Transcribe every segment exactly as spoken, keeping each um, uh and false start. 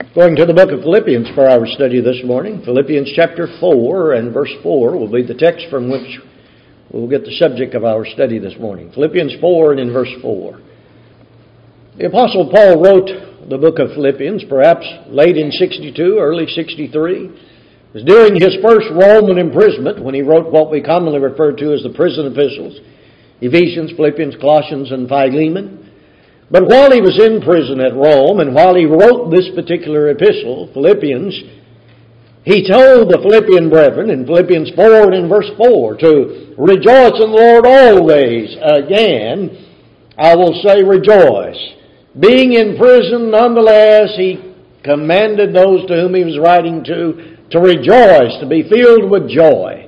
Going to the book of Philippians for our study this morning. Philippians chapter four and verse four will be the text from which we'll get the subject of our study this morning. Philippians four and in verse four. The Apostle Paul wrote the book of Philippians perhaps late in sixty-two, early sixty-three. It was during his first Roman imprisonment when he wrote what we commonly refer to as the prison epistles, Ephesians, Philippians, Colossians, and Philemon. But while he was in prison at Rome, and while he wrote this particular epistle, Philippians, he told the Philippian brethren in Philippians four and in verse four to rejoice in the Lord always. Again, I will say rejoice. Being in prison, nonetheless, he commanded those to whom he was writing to to rejoice, to be filled with joy.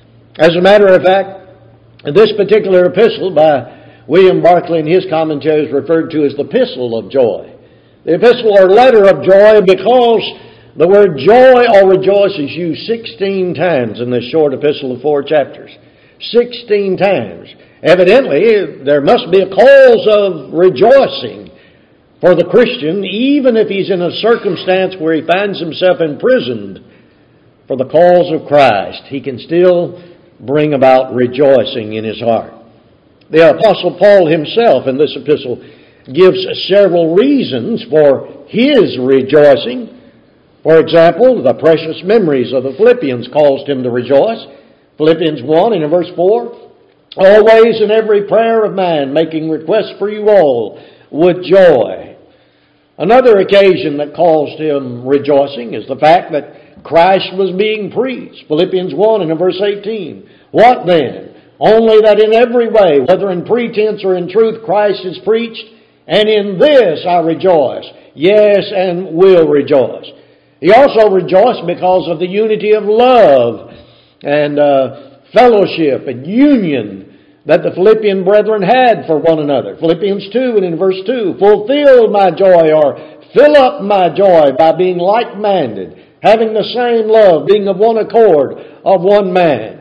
As a matter of fact, this particular epistle by William Barclay in his commentary is referred to as the Epistle of Joy. The epistle or letter of joy because the word joy or rejoice is used sixteen times in this short epistle of four chapters. Sixteen times. Evidently, there must be a cause of rejoicing for the Christian, even if he's in a circumstance where he finds himself imprisoned for the cause of Christ. He can still bring about rejoicing in his heart. The Apostle Paul himself in this epistle gives several reasons for his rejoicing. For example, the precious memories of the Philippians caused him to rejoice. Philippians one and in verse four, always in every prayer of mine making requests for you all with joy. Another occasion that caused him rejoicing is the fact that Christ was being preached. Philippians one and in verse eighteen. What then? Only that in every way, whether in pretense or in truth, Christ is preached, and in this I rejoice. Yes, and will rejoice. He also rejoiced because of the unity of love and uh, fellowship and union that the Philippian brethren had for one another. Philippians two and in verse two, fulfill my joy or fill up my joy by being like-minded, having the same love, being of one accord, of one man.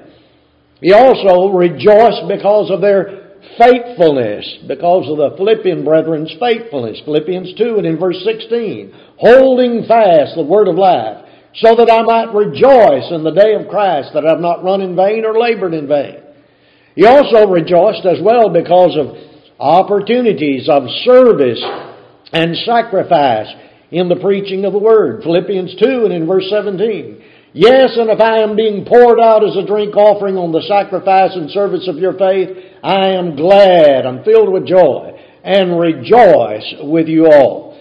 He also rejoiced because of their faithfulness, because of the Philippian brethren's faithfulness. Philippians two and in verse sixteen, holding fast the word of life, so that I might rejoice in the day of Christ, that I have not run in vain or labored in vain. He also rejoiced as well because of opportunities of service and sacrifice in the preaching of the word. Philippians two and in verse seventeen, yes, and if I am being poured out as a drink offering on the sacrifice and service of your faith, I am glad, I'm filled with joy, and rejoice with you all.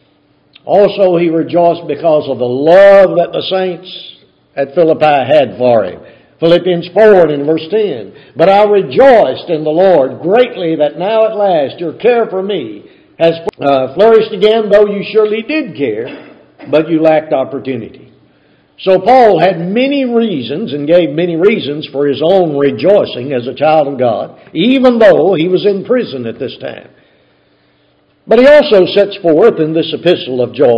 Also, he rejoiced because of the love that the saints at Philippi had for him. Philippians four and in verse ten, but I rejoiced in the Lord greatly that now at last your care for me has uh, flourished again, though you surely did care, but you lacked opportunity. So Paul had many reasons and gave many reasons for his own rejoicing as a child of God, even though he was in prison at this time. But he also sets forth in this epistle of joy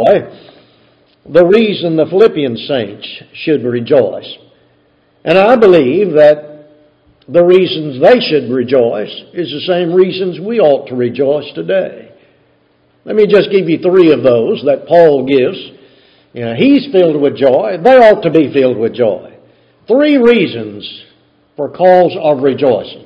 the reason the Philippian saints should rejoice. And I believe that the reasons they should rejoice is the same reasons we ought to rejoice today. Let me just give you three of those that Paul gives. You know, he's filled with joy. They ought to be filled with joy. Three reasons for cause of rejoicing.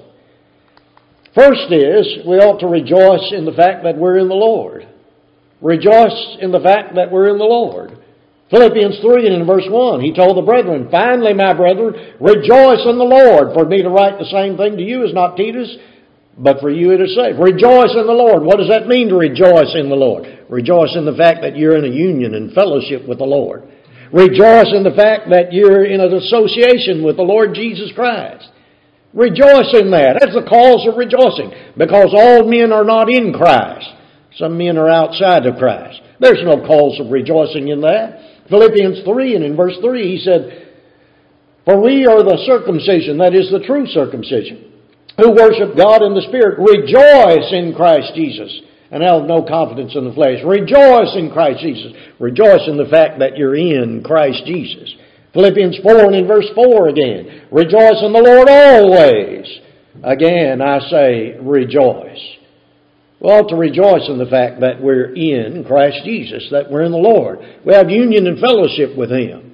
First is, we ought to rejoice in the fact that we're in the Lord. Rejoice in the fact that we're in the Lord. Philippians three and in verse one, he told the brethren, finally, my brethren, rejoice in the Lord. For me to write the same thing to you is not tedious, but for you it is safe. Rejoice in the Lord. What does that mean to rejoice in the Lord? Rejoice in the fact that you're in a union and fellowship with the Lord. Rejoice in the fact that you're in an association with the Lord Jesus Christ. Rejoice in that. That's the cause of rejoicing. Because all men are not in Christ. Some men are outside of Christ. There's no cause of rejoicing in that. Philippians three and in verse three he said, for we are the circumcision, that is the true circumcision, who worship God in the Spirit. Rejoice in Christ Jesus and have no confidence in the flesh. Rejoice in Christ Jesus. Rejoice in the fact that you're in Christ Jesus. Philippians four and in verse four again. Rejoice in the Lord always. Again, I say rejoice. We ought to rejoice in the fact that we're in Christ Jesus, that we're in the Lord. We have union and fellowship with Him.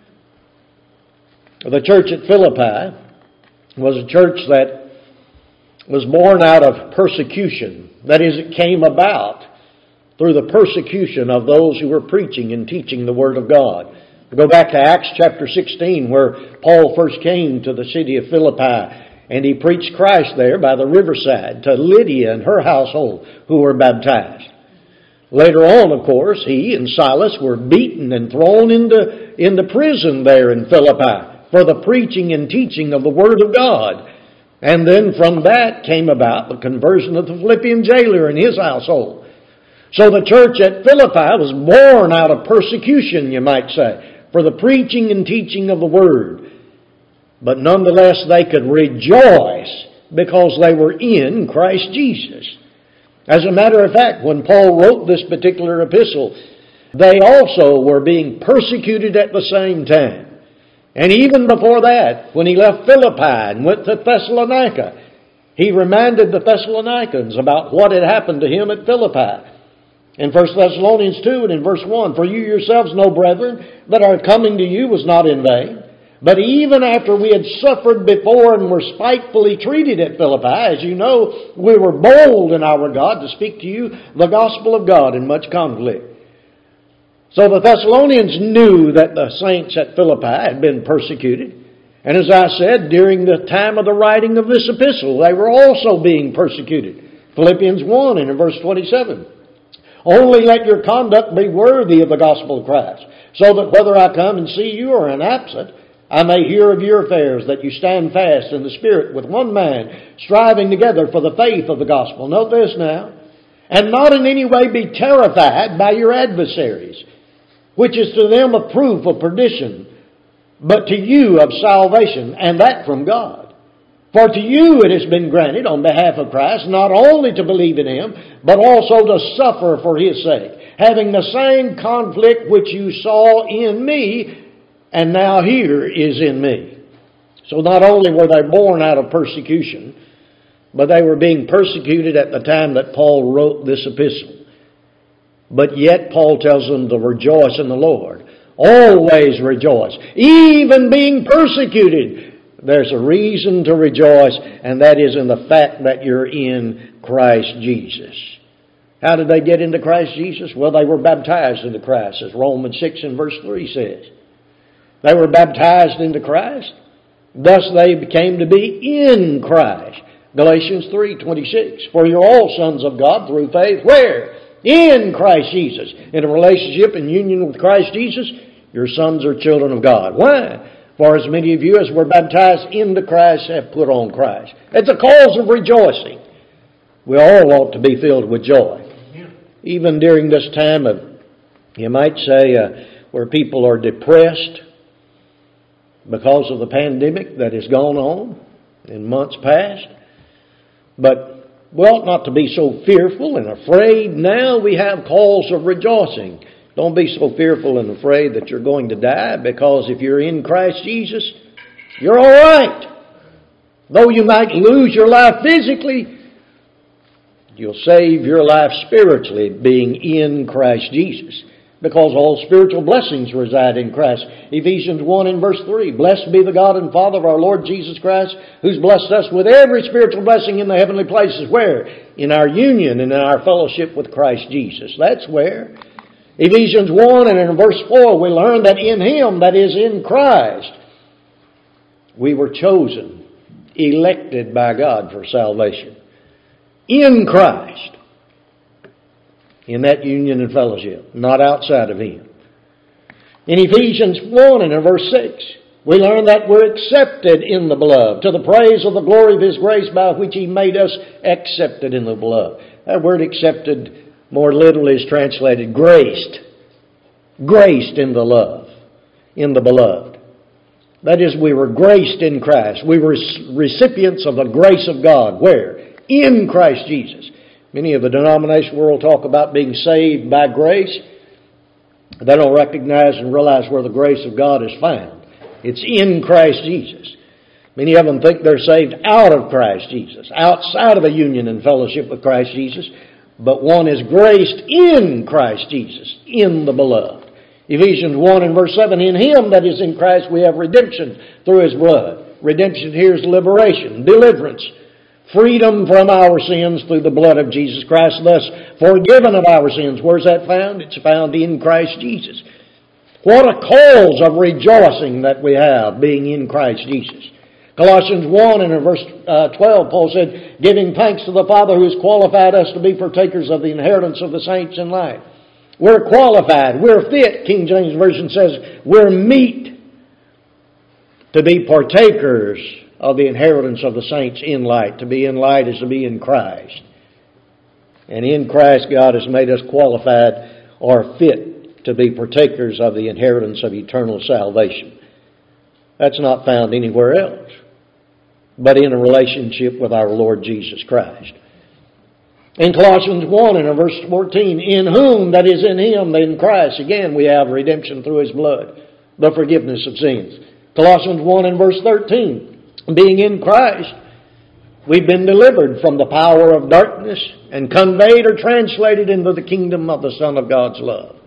The church at Philippi was a church that was born out of persecution. That is, it came about through the persecution of those who were preaching and teaching the Word of God. We go back to Acts chapter sixteen, where Paul first came to the city of Philippi, and he preached Christ there by the riverside to Lydia and her household, who were baptized. Later on, of course, he and Silas were beaten and thrown into, into prison there in Philippi for the preaching and teaching of the Word of God. And then from that came about the conversion of the Philippian jailer and his household. So the church at Philippi was born out of persecution, you might say, for the preaching and teaching of the Word. But nonetheless, they could rejoice because they were in Christ Jesus. As a matter of fact, when Paul wrote this particular epistle, they also were being persecuted at the same time. And even before that, when he left Philippi and went to Thessalonica, he reminded the Thessalonians about what had happened to him at Philippi. In First Thessalonians two and in verse one, "For you yourselves know, brethren, that our coming to you was not in vain. But even after we had suffered before and were spitefully treated at Philippi, as you know, we were bold in our God to speak to you the gospel of God in much conflict." So the Thessalonians knew that the saints at Philippi had been persecuted. And as I said, during the time of the writing of this epistle, they were also being persecuted. Philippians one and in verse twenty-seven. "Only let your conduct be worthy of the gospel of Christ, so that whether I come and see you or am absent, I may hear of your affairs, that you stand fast in the Spirit with one mind, striving together for the faith of the gospel." Note this now. "And not in any way be terrified by your adversaries, which is to them a proof of perdition, but to you of salvation, and that from God. For to you it has been granted on behalf of Christ, not only to believe in Him, but also to suffer for His sake, having the same conflict which you saw in me, and now here is in me." So not only were they born out of persecution, but they were being persecuted at the time that Paul wrote this epistle. But yet Paul tells them to rejoice in the Lord. Always rejoice. Even being persecuted, there's a reason to rejoice, and that is in the fact that you're in Christ Jesus. How did they get into Christ Jesus? Well, they were baptized into Christ, as Romans six and verse three says. They were baptized into Christ. Thus they became to be in Christ. Galatians three twenty-six. "For you're all sons of God through faith." Where? In Christ Jesus. In a relationship and union with Christ Jesus, your sons are children of God. Why? "For as many of you as were baptized into Christ have put on Christ." It's a cause of rejoicing. We all ought to be filled with joy. Even during this time of, you might say, uh, where people are depressed because of the pandemic that has gone on in months past. But we ought not to be so fearful and afraid. Now we have cause of rejoicing. Don't be so fearful and afraid that you're going to die, because if you're in Christ Jesus, you're all right. Though you might lose your life physically, you'll save your life spiritually being in Christ Jesus, because all spiritual blessings reside in Christ. Ephesians one and verse three, "Blessed be the God and Father of our Lord Jesus Christ, who's blessed us with every spiritual blessing in the heavenly places." Where? In our union and in our fellowship with Christ Jesus. That's where. Ephesians one and in verse four, we learn that in Him, that is in Christ, we were chosen, elected by God for salvation. In Christ. In that union and fellowship, not outside of Him. In Ephesians one and in verse six, we learn that we're accepted in the beloved, to the praise of the glory of His grace by which He made us accepted in the beloved. That word accepted more literally is translated graced. Graced in the love, in the beloved. That is, we were graced in Christ. We were recipients of the grace of God. Where? In Christ Jesus. Many of the denomination world talk about being saved by grace. They don't recognize and realize where the grace of God is found. It's in Christ Jesus. Many of them think they're saved out of Christ Jesus, outside of a union and fellowship with Christ Jesus. but one is graced in Christ Jesus, in the beloved. Ephesians one and verse seven, in Him that is in Christ we have redemption through His blood. Redemption here is liberation, deliverance, freedom from our sins through the blood of Jesus Christ, thus forgiven of our sins. Where's that found? It's found in Christ Jesus. What a cause of rejoicing that we have, being in Christ Jesus. Colossians one and in verse uh, twelve, Paul said, giving thanks to the Father who has qualified us to be partakers of the inheritance of the saints in light. We're qualified. We're fit. King James Version says we're meet to be partakers of the inheritance of the saints in light. To be in light is to be in Christ. And in Christ God has made us qualified or fit to be partakers of the inheritance of eternal salvation. That's not found anywhere else, but in a relationship with our Lord Jesus Christ. In Colossians one and in verse fourteen, in whom, that is in Him, in Christ, again we have redemption through His blood, the forgiveness of sins. Colossians one and verse thirteen, being in Christ, we've been delivered from the power of darkness and conveyed or translated into the kingdom of the Son of God's love.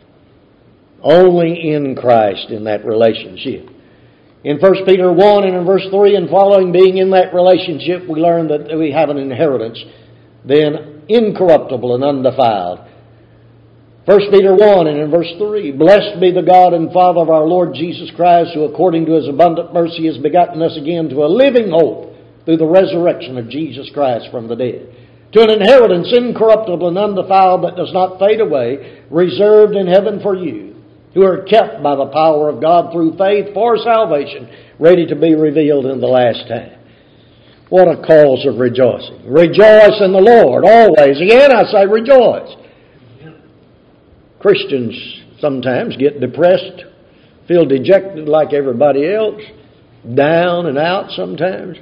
Only in Christ in that relationship. In First Peter one and in verse three and following, being in that relationship, we learn that we have an inheritance, then incorruptible and undefiled. First Peter one and in verse three, blessed be the God and Father of our Lord Jesus Christ, who according to His abundant mercy has begotten us again to a living hope through the resurrection of Jesus Christ from the dead, to an inheritance incorruptible and undefiled that does not fade away, reserved in heaven for you, who are kept by the power of God through faith for salvation, ready to be revealed in the last time. What a cause of rejoicing. Rejoice in the Lord always. Again, I say rejoice. Christians sometimes get depressed, feel dejected like everybody else, down and out sometimes.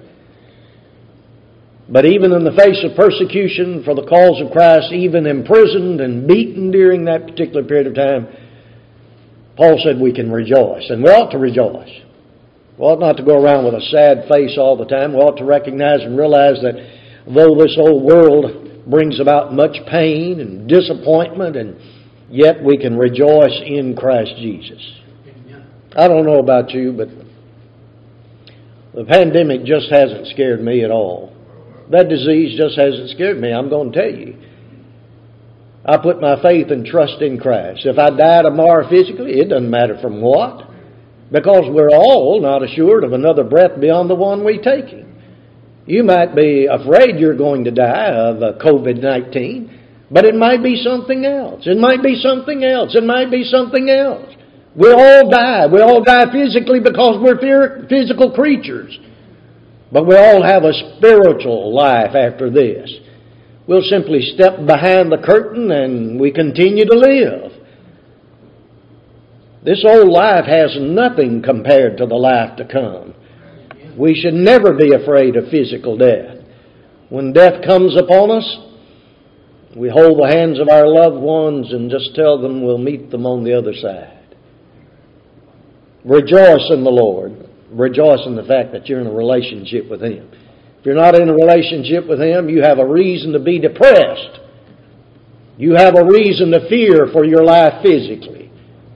But even in the face of persecution for the cause of Christ, even imprisoned and beaten during that particular period of time, Paul said we can rejoice, and we ought to rejoice. We ought not to go around with a sad face all the time. We ought to recognize and realize that though this old world brings about much pain and disappointment, and yet we can rejoice in Christ Jesus. I don't know about you, but the pandemic just hasn't scared me at all. That disease just hasn't scared me, I'm going to tell you. I put my faith and trust in Christ. If I die tomorrow physically, it doesn't matter from what. Because we're all not assured of another breath beyond the one we're taking. You might be afraid you're going to die of covid nineteen, but it might be something else. It might be something else. It might be something else. We all die. We all die physically because we're physical creatures. But we all have a spiritual life after this. We'll simply step behind the curtain and we continue to live. This old life has nothing compared to the life to come. We should never be afraid of physical death. When death comes upon us, we hold the hands of our loved ones and just tell them we'll meet them on the other side. Rejoice in the Lord. Rejoice in the fact that you're in a relationship with Him. If you're not in a relationship with Him, you have a reason to be depressed. You have a reason to fear for your life physically.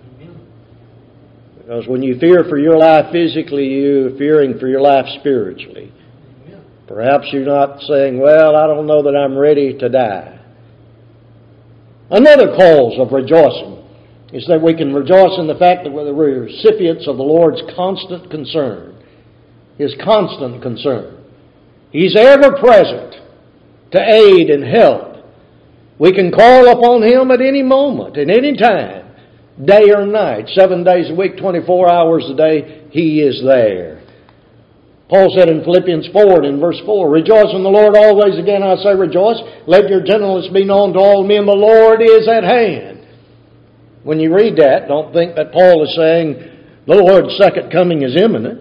Because when you fear for your life physically, you're fearing for your life spiritually. Perhaps you're not saying, well, I don't know that I'm ready to die. Another cause of rejoicing is that we can rejoice in the fact that we're the recipients of the Lord's constant concern. His constant concern. He's ever present to aid and help. We can call upon Him at any moment, at any time, day or night, seven days a week, twenty-four hours a day. He is there. Paul said in Philippians four, in verse four, rejoice in the Lord always. Again I say rejoice. Let your gentleness be known to all men. The Lord is at hand. When you read that, don't think that Paul is saying the Lord's second coming is imminent.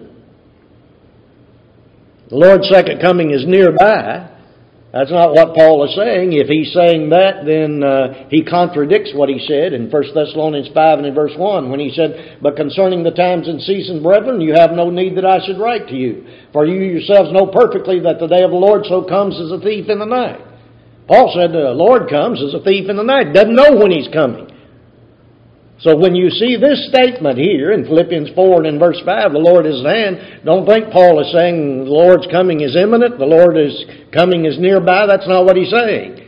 The Lord's second coming is nearby. That's not what Paul is saying. If he's saying that, then uh, he contradicts what he said in First Thessalonians five and in verse one when he said, but concerning the times and seasons, brethren, you have no need that I should write to you. For you yourselves know perfectly that the day of the Lord so comes as a thief in the night. Paul said the Lord comes as a thief in the night. Doesn't know when He's coming. So when you see this statement here in Philippians four and in verse five, the Lord is at hand, don't think Paul is saying the Lord's coming is imminent, the Lord is coming is nearby. That's not what he's saying.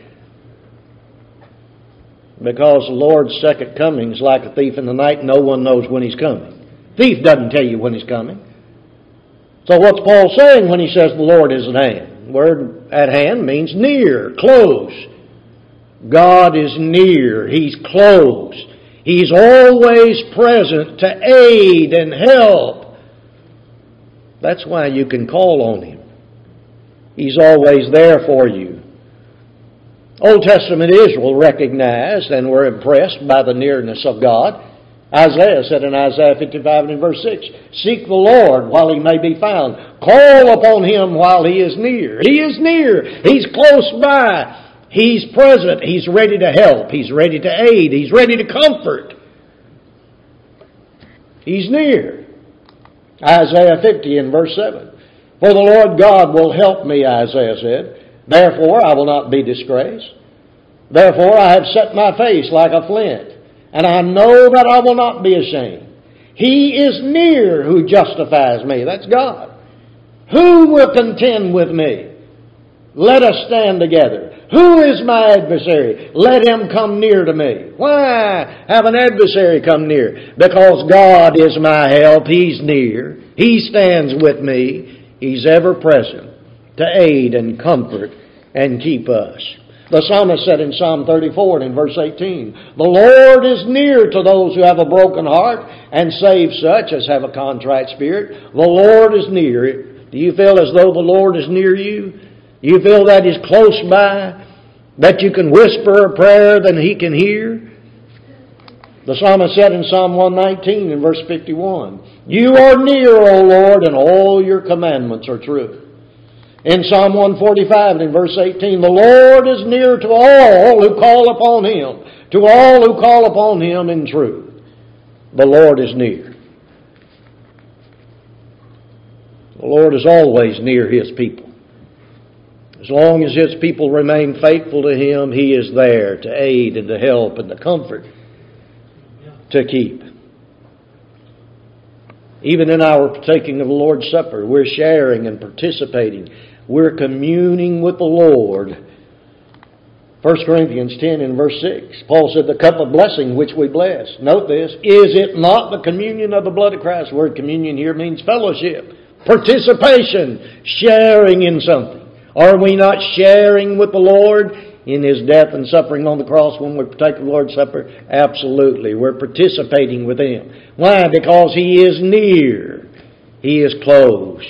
Because the Lord's second coming is like a thief in the night. No one knows when He's coming. Thief doesn't tell you when He's coming. So what's Paul saying when he says the Lord is at hand? The word at hand means near, close. God is near. He's close. He's always present to aid and help. That's why you can call on Him. He's always there for you. Old Testament Israel recognized and were impressed by the nearness of God. Isaiah said in Isaiah fifty-five and in verse six, "Seek the Lord while He may be found. Call upon Him while He is near." He is near. He's close by. He's present. He's ready to help. He's ready to aid. He's ready to comfort. He's near. Isaiah fifty and verse seven. "For the Lord God will help me," Isaiah said. "Therefore I will not be disgraced. Therefore I have set my face like a flint, and I know that I will not be ashamed. He is near who justifies me." That's God. "Who will contend with me? Let us stand together. Who is my adversary? Let him come near to me." Why have an adversary come near? Because God is my help. He's near. He stands with me. He's ever present to aid and comfort and keep us. The psalmist said in Psalm thirty-four and in verse eighteen, "The Lord is near to those who have a broken heart and save such as have a contrite spirit." The Lord is near. Do you feel as though the Lord is near you? You feel that He's close by, that you can whisper a prayer that He can hear? The psalmist said in Psalm one nineteen and verse fifty-one, "You are near, O Lord, and all Your commandments are true." In Psalm one forty-five and in verse eighteen, "The Lord is near to all who call upon Him, to all who call upon Him in truth." The Lord is near. The Lord is always near His people. As long as His people remain faithful to Him, He is there to aid and to help and to comfort, to keep. Even in our partaking of the Lord's Supper, we're sharing and participating. We're communing with the Lord. First Corinthians ten and verse six, Paul said, "The cup of blessing which we bless." Note this, "Is it not the communion of the blood of Christ?" The word communion here means fellowship, participation, sharing in something. Are we not sharing with the Lord in His death and suffering on the cross when we partake of the Lord's Supper? Absolutely. We're participating with Him. Why? Because He is near. He is close.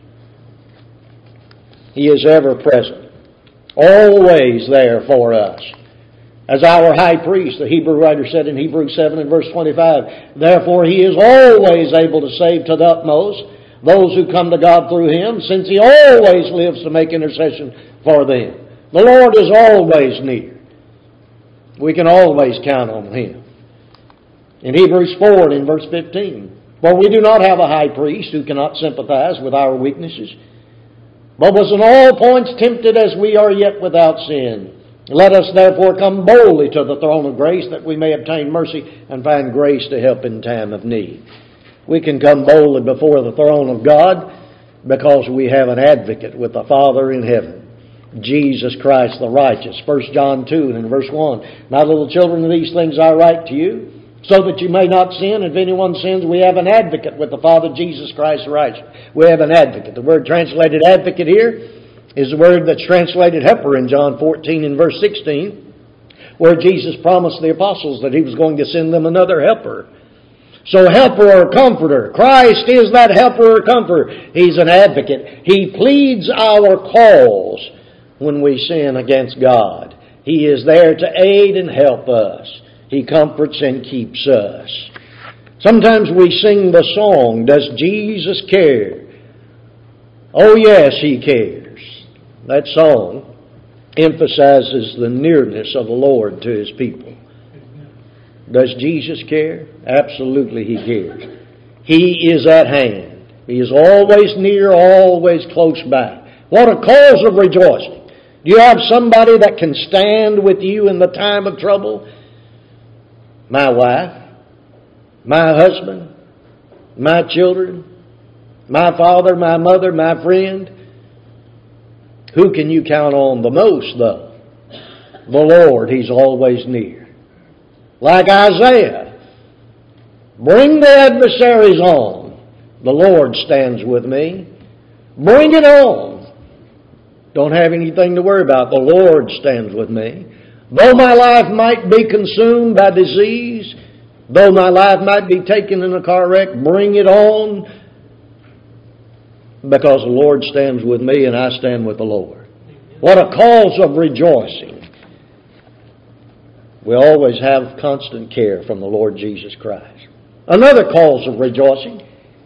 He is ever present. Always there for us. As our high priest, the Hebrew writer said in Hebrews seven and verse twenty-five, "Therefore He is always able to save to the utmost those who come to God through Him, since He always lives to make intercession for them." The Lord is always near. We can always count on Him. In Hebrews four and in verse fifteen, "For we do not have a high priest who cannot sympathize with our weaknesses, but was in all points tempted as we are, yet without sin. Let us therefore come boldly to the throne of grace, that we may obtain mercy and find grace to help in time of need." We can come boldly before the throne of God because we have an advocate with the Father in heaven, Jesus Christ the righteous. First John two and in verse one, "My little children, these things I write to you, so that you may not sin. If anyone sins, we have an advocate with the Father, Jesus Christ the righteous." We have an advocate. The word translated advocate here is the word that's translated helper in John fourteen and verse sixteen, where Jesus promised the apostles that He was going to send them another helper. So helper or comforter. Christ is that helper or comforter. He's an advocate. He pleads our cause when we sin against God. He is there to aid and help us. He comforts and keeps us. Sometimes we sing the song, "Does Jesus care?" Oh yes, He cares. That song emphasizes the nearness of the Lord to His people. Does Jesus care? Absolutely He cares. He is at hand. He is always near, always close by. What a cause of rejoicing Do you have somebody that can stand with you in the time of trouble? My wife, my husband, my children, my father, my mother, my friend. Who can you count on the most, though? The Lord. He's always near. Like Isaiah, bring the adversaries on. The Lord stands with me. Bring it on. Don't have anything to worry about. The Lord stands with me. Though my life might be consumed by disease, though my life might be taken in a car wreck, bring it on, because the Lord stands with me and I stand with the Lord. What a cause of rejoicing. We always have constant care from the Lord Jesus Christ. Another cause of rejoicing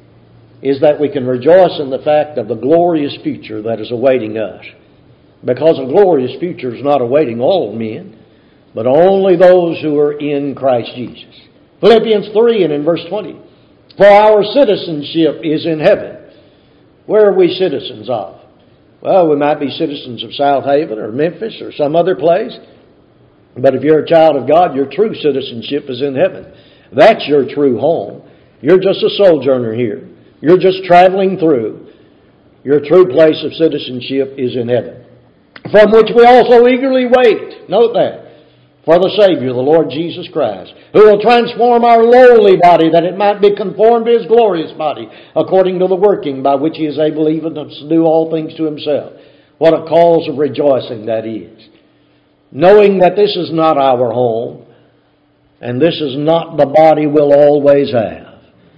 is that we can rejoice in the fact of the glorious future that is awaiting us. Because a glorious future is not awaiting all men, but only those who are in Christ Jesus. Philippians three and in verse twenty. For our citizenship is in heaven. Where are we citizens of? Well, we might be citizens of South Haven or Memphis or some other place. But if you're a child of God, your true citizenship is in heaven. That's your true home. You're just a sojourner here. You're just traveling through. Your true place of citizenship is in heaven, from which we also eagerly wait. Note that. For the Savior, the Lord Jesus Christ, who will transform our lowly body that it might be conformed to His glorious body, according to the working by which He is able even to do all things to Himself. What a cause of rejoicing that is. Knowing that this is not our home, and this is not the body we'll always have.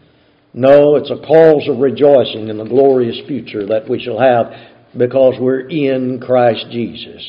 No, it's a cause of rejoicing in the glorious future that we shall have because we're in Christ Jesus.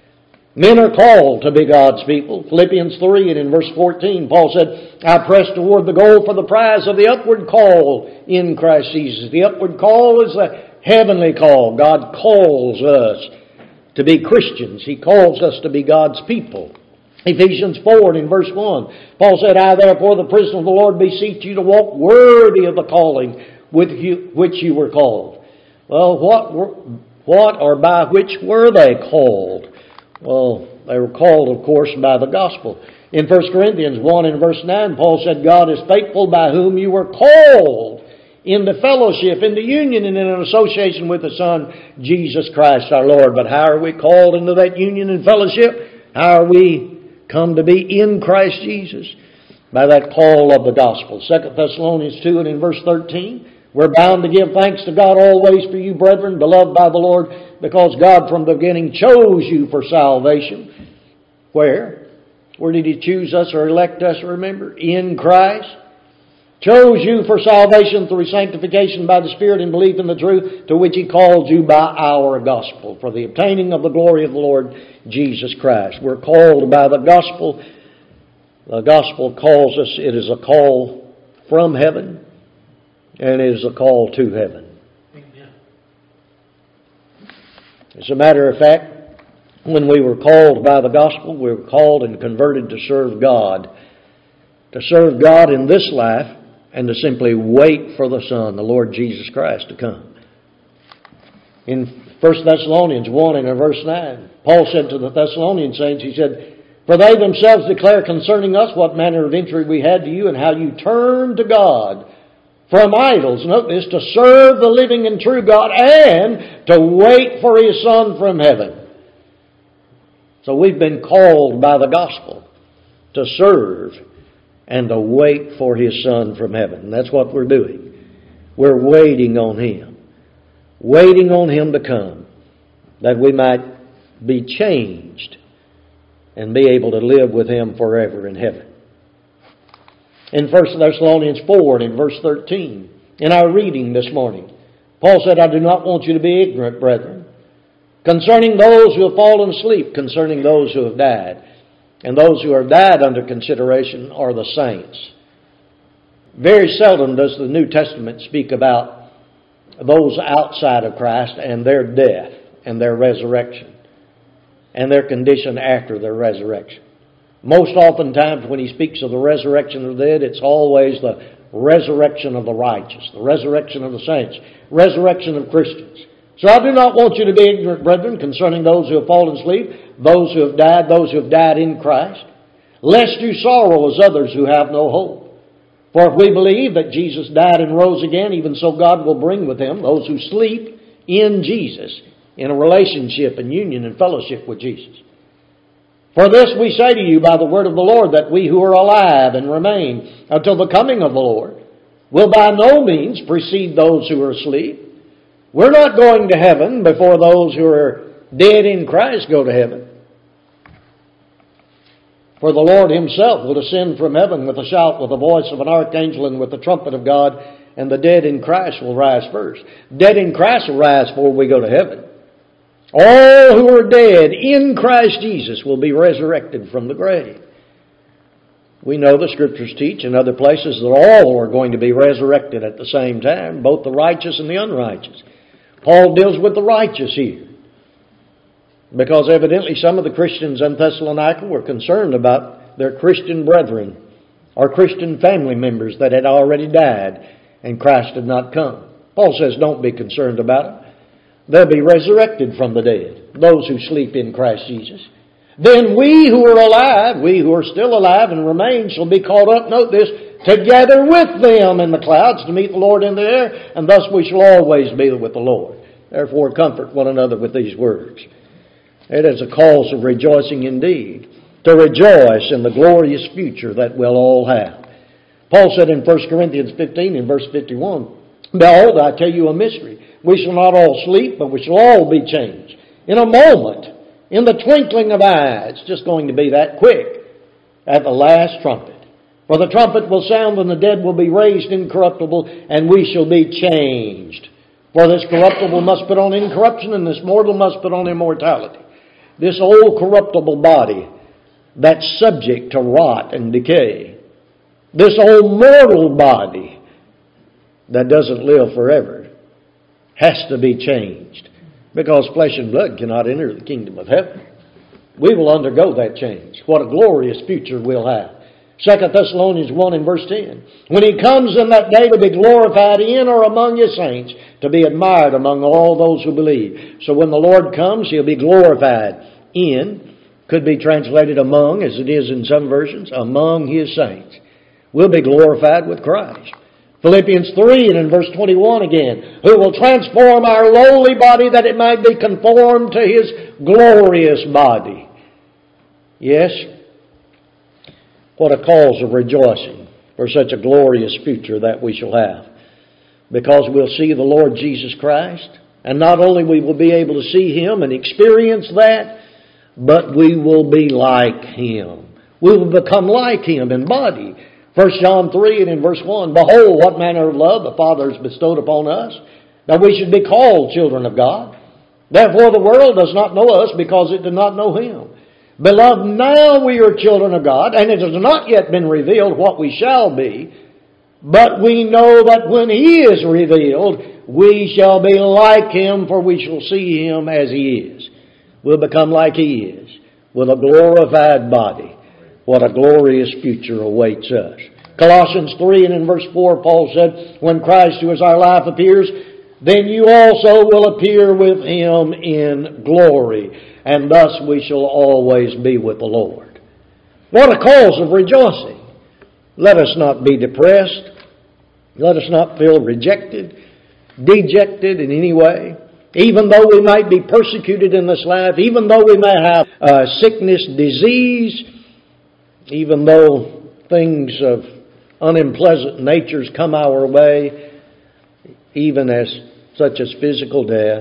Men are called to be God's people. Philippians three and in verse fourteen, Paul said, I press toward the goal for the prize of the upward call in Christ Jesus. The upward call is a heavenly call. God calls us to be Christians. He calls us to be God's people. Ephesians four and in verse one, Paul said, I therefore, the prisoner of the Lord, beseech you to walk worthy of the calling with you, which you were called. Well, what were, what or by which were they called? Well, they were called, of course, by the gospel. In First Corinthians one and verse nine, Paul said, God is faithful by whom you were called into fellowship, into union, and in an association with the Son, Jesus Christ our Lord. But how are we called into that union and fellowship? How are we come to be in Christ Jesus? By that call of the gospel. Second Thessalonians two and in verse thirteen, we're bound to give thanks to God always for you, brethren, beloved by the Lord, because God from the beginning chose you for salvation. Where? Where did He choose us or elect us, remember? In Christ. Chose you for salvation through sanctification by the Spirit and belief in the truth, to which He called you by our gospel, for the obtaining of the glory of the Lord Jesus Christ. We're called by the gospel. The gospel calls us. It is a call from heaven, and it is a call to heaven. Amen. As a matter of fact, when we were called by the gospel, we were called and converted to serve God. To serve God in this life, and to simply wait for the Son, the Lord Jesus Christ, to come. In First Thessalonians one and in verse nine, Paul said to the Thessalonian saints, he said, for they themselves declare concerning us what manner of entry we had to you, and how you turned to God from idols, note this, to serve the living and true God, and to wait for His Son from heaven. So we've been called by the gospel to serve and to wait for His Son from heaven. And that's what we're doing. We're waiting on Him. Waiting on Him to come, that we might be changed and be able to live with Him forever in heaven. In First Thessalonians four and in verse thirteen, in our reading this morning, Paul said, I do not want you to be ignorant, brethren, concerning those who have fallen asleep, concerning those who have died. And those who have died under consideration are the saints. Very seldom does the New Testament speak about those outside of Christ and their death and their resurrection and their condition after their resurrection. Most oftentimes when he speaks of the resurrection of the dead, it's always the resurrection of the righteous, the resurrection of the saints, resurrection of Christians. So I do not want you to be ignorant, brethren, concerning those who have fallen asleep, those who have died, those who have died in Christ, lest you sorrow as others who have no hope. For if we believe that Jesus died and rose again, even so God will bring with Him those who sleep in Jesus, in a relationship and union and fellowship with Jesus. For this we say to you by the word of the Lord, that we who are alive and remain until the coming of the Lord will by no means precede those who are asleep. We're not going to heaven before those who are dead in Christ go to heaven. For the Lord Himself will descend from heaven with a shout, with the voice of an archangel, and with the trumpet of God, and the dead in Christ will rise first. Dead in Christ will rise before we go to heaven. All who are dead in Christ Jesus will be resurrected from the grave. We know the Scriptures teach in other places that all are going to be resurrected at the same time, both the righteous and the unrighteous. Paul deals with the righteous here, because evidently some of the Christians in Thessalonica were concerned about their Christian brethren or Christian family members that had already died and Christ had not come. Paul says, don't be concerned about it. They'll be resurrected from the dead, those who sleep in Christ Jesus. Then we who are alive, we who are still alive and remain, shall be caught up, note this, together with them in the clouds to meet the Lord in the air, and thus we shall always be with the Lord. Therefore comfort one another with these words. It is a cause of rejoicing indeed, to rejoice in the glorious future that we'll all have. Paul said in First Corinthians fifteen in verse fifty-one, Behold, I tell you a mystery. We shall not all sleep, but we shall all be changed. In a moment, in the twinkling of an eye, it's just going to be that quick, at the last trumpet. For the trumpet will sound, and the dead will be raised incorruptible, and we shall be changed. For this corruptible must put on incorruption, and this mortal must put on immortality. This old corruptible body that's subject to rot and decay, this old mortal body that doesn't live forever, has to be changed, because flesh and blood cannot enter the kingdom of heaven. We will undergo that change. What a glorious future we'll have. Second Thessalonians one and verse ten. When He comes in that day to be glorified in or among His saints, to be admired among all those who believe. So when the Lord comes, He'll be glorified in, could be translated among, as it is in some versions, among His saints. We'll be glorified with Christ. Philippians three and in verse twenty-one again, who will transform our lowly body that it might be conformed to His glorious body. Yes, what a cause of rejoicing for such a glorious future that we shall have. Because we'll see the Lord Jesus Christ, and not only we will be able to see Him and experience that, but we will be like Him. We will become like Him in body. First John three and in verse one, Behold, what manner of love the Father has bestowed upon us, that we should be called children of God. Therefore the world does not know us, because it did not know Him. Beloved, now we are children of God, and it has not yet been revealed what we shall be, but we know that when He is revealed, we shall be like Him, for we shall see Him as He is. We'll become like He is, with a glorified body. What a glorious future awaits us. Colossians three and in verse four, Paul said, When Christ, who is our life, appears, then you also will appear with Him in glory, and thus we shall always be with the Lord. What a cause of rejoicing. Let us not be depressed. Let us not feel rejected, dejected in any way. Even though we might be persecuted in this life, even though we may have uh, sickness, disease, even though things of unpleasant natures come our way, even as such as physical death,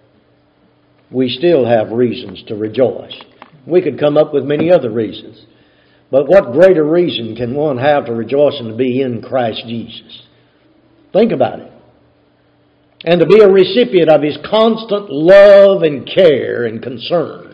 we still have reasons to rejoice. We could come up with many other reasons. But what greater reason can one have to rejoice and to be in Christ Jesus? Think about it. And to be a recipient of His constant love and care and concern.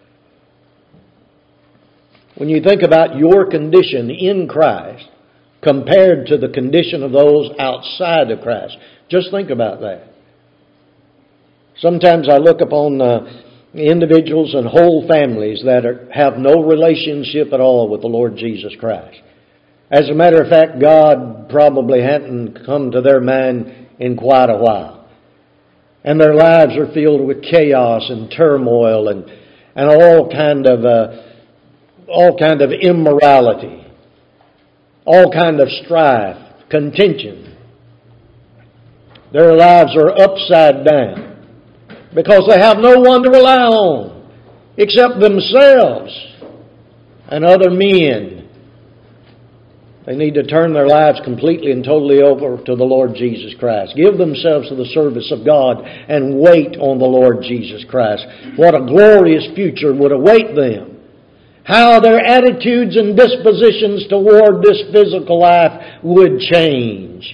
When you think about your condition in Christ compared to the condition of those outside of Christ, just think about that. Sometimes I look upon uh, individuals and whole families that are, have no relationship at all with the Lord Jesus Christ. As a matter of fact, God probably hadn't come to their mind in quite a while. And their lives are filled with chaos and turmoil and, and all kind of uh, all kind of immorality, all kind of strife, contention. Their lives are upside down because they have no one to rely on except themselves and other men. They need to turn their lives completely and totally over to the Lord Jesus Christ. Give themselves to the service of God and wait on the Lord Jesus Christ. What a glorious future would await them. How their attitudes and dispositions toward this physical life would change.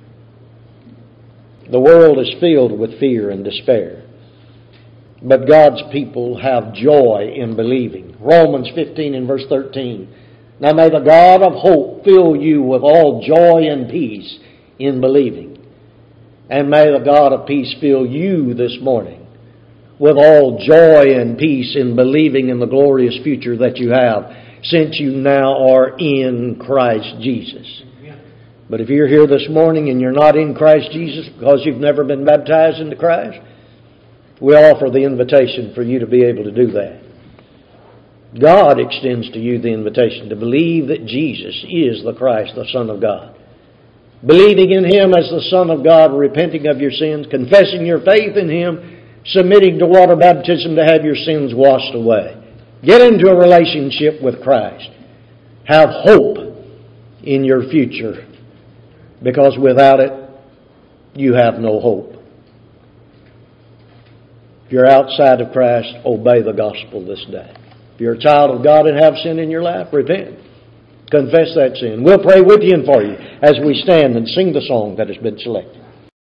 The world is filled with fear and despair. But God's people have joy in believing. Romans fifteen and verse thirteen. Now may the God of hope fill you with all joy and peace in believing. And may the God of peace fill you this morning with all joy and peace in believing in the glorious future that you have, since you now are in Christ Jesus. But if you're here this morning and you're not in Christ Jesus because you've never been baptized into Christ, we offer the invitation for you to be able to do that. God extends to you the invitation to believe that Jesus is the Christ, the Son of God. Believing in Him as the Son of God, repenting of your sins, confessing your faith in Him, submitting to water baptism to have your sins washed away. Get into a relationship with Christ. Have hope in your future, because without it, you have no hope. If you're outside of Christ, obey the gospel this day. If you're a child of God and have sin in your life, repent. Confess that sin. We'll pray with you and for you as we stand and sing the song that has been selected.